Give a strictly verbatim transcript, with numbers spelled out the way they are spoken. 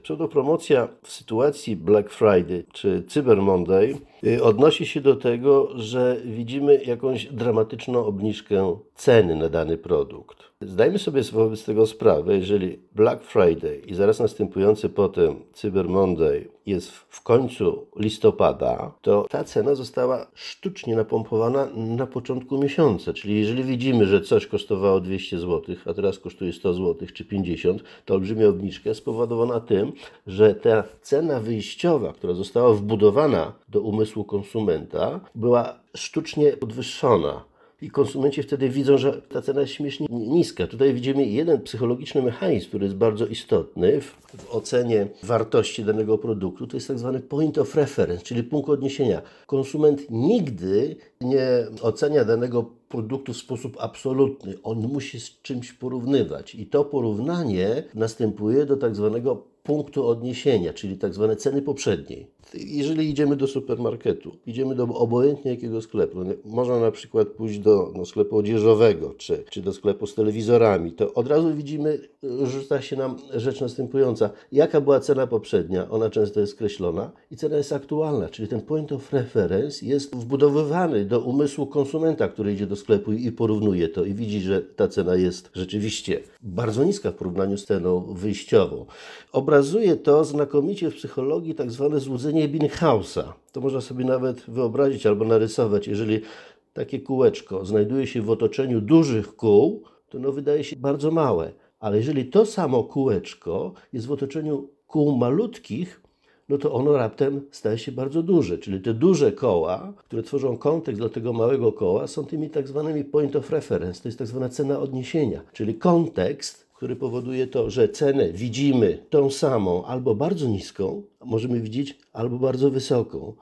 Pseudopromocja w sytuacji Black Friday czy Cyber Monday y, odnosi się do tego, że widzimy jakąś dramatyczną obniżkę ceny na dany produkt. Zdajmy sobie wobec tego sprawę, jeżeli Black Friday i zaraz następujący potem Cyber Monday jest w końcu listopada, to ta cena została sztucznie napompowana na początku miesiąca. Czyli jeżeli widzimy, że coś kosztowało dwieście złotych, a teraz kosztuje sto złotych czy pięćdziesiąt, to olbrzymia obniżka spowodowana tym, że ta cena wyjściowa, która została wbudowana do umysłu konsumenta, była sztucznie podwyższona. I konsumenci wtedy widzą, że ta cena jest śmiesznie niska. Tutaj widzimy jeden psychologiczny mechanizm, który jest bardzo istotny w, w ocenie wartości danego produktu. To jest tak zwany point of reference, czyli punkt odniesienia. Konsument nigdy nie ocenia danego produktu w sposób absolutny. On musi z czymś porównywać. I to porównanie następuje do tak zwanego punktu odniesienia, czyli tak zwane ceny poprzedniej. Jeżeli idziemy do supermarketu, idziemy do obojętnie jakiego sklepu, można na przykład pójść do, do sklepu odzieżowego, czy, czy do sklepu z telewizorami, to od razu widzimy, rzuca się nam rzecz następująca. Jaka była cena poprzednia? Ona często jest skreślona i cena jest aktualna, czyli ten point of reference jest wbudowywany do umysłu konsumenta, który idzie do sklepu i porównuje to i widzi, że ta cena jest rzeczywiście bardzo niska w porównaniu z ceną wyjściową. Obrazuje to znakomicie w psychologii tak zwane złudzenie Binghausa. To można sobie nawet wyobrazić albo narysować. Jeżeli takie kółeczko znajduje się w otoczeniu dużych kół, to ono wydaje się bardzo małe. Ale jeżeli to samo kółeczko jest w otoczeniu kół malutkich, no to ono raptem staje się bardzo duże. Czyli te duże koła, które tworzą kontekst dla tego małego koła, są tymi tak zwanymi point of reference. To jest tak zwana cena odniesienia, czyli kontekst, który powoduje to, że cenę widzimy tą samą albo bardzo niską, a możemy widzieć albo bardzo wysoką.